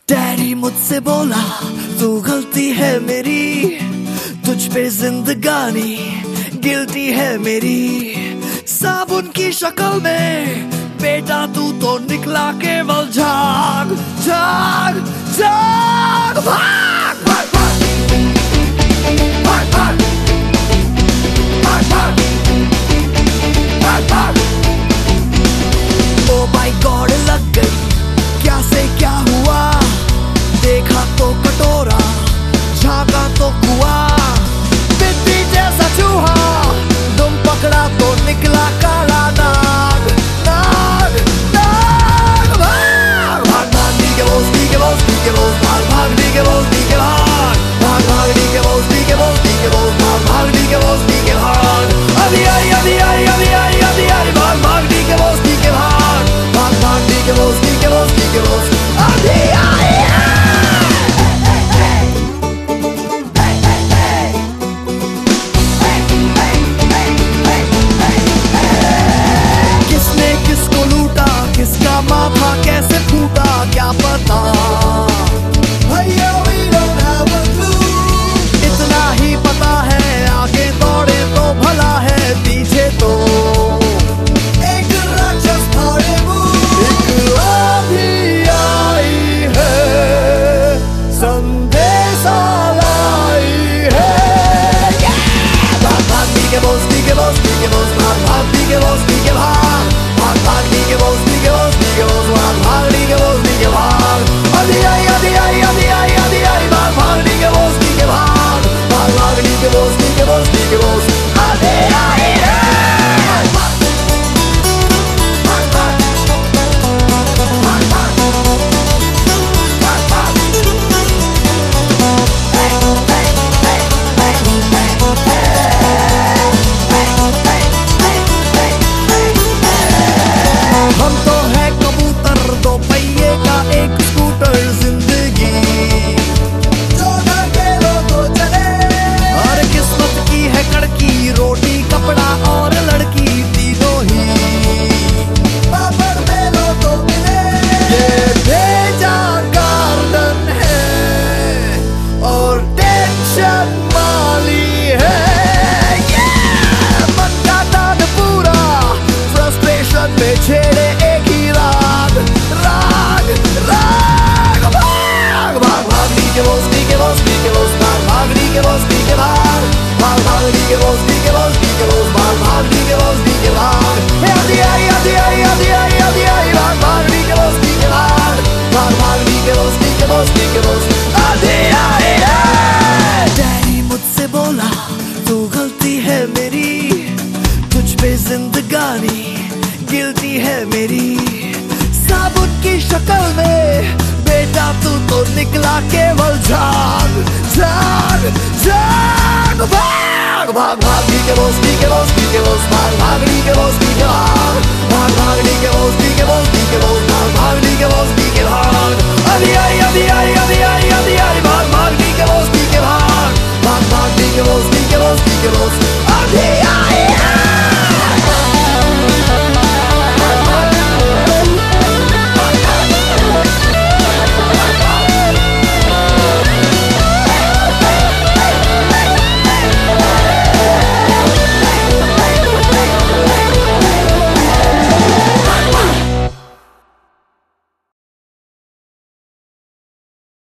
Daddy मुझसे बोला तू गलती है मेरी, तुझ पे जिंदगानी गिल्टी है मेरी। साबुन की शक्ल में बेटा तू तो निकला केवल झाग झाग झाग। भाग भाग भाग भाग भाग भाग भाग भाग भाग। ओ माय गॉड लग गई क्या से क्या हुआ, देखा तो कटोरा झांका तो कुआं। बिल्ली जैसा चूहा तुम पकड़ा तो निकला काला नाग नाग नाग। भाग भाग भाग डी के बोस डी के बोस डी के बोस भाग भाग डी के बोस डी के भाग भाग भाग डी के बोस डी के बोस डी के बोस भाग भाग डी के बोस डी के भाग। अभी आई अभी आई अभी आई अभी आई भाग भाग डी के बोस डी के भाग भाग भाग डी के बोस डी के बोस डी के बोस अभी आई। किसने किसको लूटा, किसका माथा कैसे फूटा क्या पता, भैया we don't have a clue। इतना ही पता है आगे दौड़े तो भला है, पीछे तो एक राक्षस दौड़े वो। एक आंधी आई है संदेशा लाई है। भाग भाग डी के बोस डी के बोस डी के बोस भाग भाग डी के बोस डी के भाग भाग भाग डी के बोस डी के बोस डी के बोस भाग भाग डी के बोस डी के भाग। अभी आई अभी आई अभी आई अभी आई भाग भाग डी के बोस डी के भाग भाग भाग डी के बोस डी के बोस डी के बोस अभी आई है। हम तो है कबूतर दो पहिए का एक स्कूटर जिंदगी, जो ढके लो तो चले। और किस्मत की है कड़की रोटी कपड़ा और लड़की तीनों ही पापड़ में लो तो मिले। ये भेजा गार्डन है और टेंशन माली है। मन का दाद पूरा फ्रस्ट्रेशन में छेड़े एक ही राग राग राग। भाग भाग भाग डी के बोस डी के बोस डी के बोस भाग भाग डी के बोस डी के भाग भाग भाग डी के बोस डी के बोस डी के बोस भाग भाग डी के बोस डी के भाग। अभी आई अभी आई अभी आई अभी आई भाग भाग डी के बोस डी के भाग भाग भाग डी के बोस डी के बोस डी के बोस अभी आई है। डैडी मुझसे बोला तू गलती है मेरी, तुझ पे जिंदगानी गिल्टी है मेरी। साबुन की शक्ल में बेटा तू तो निकला केवल झाग झाग झाग। भाग भाग भाग डी के बोस डी के बोस डी के बोस भाग भाग डी के बोस डी के भाग भाग भाग डी के बोस डी के बोस डी के बोस भाग भाग डी के बोस।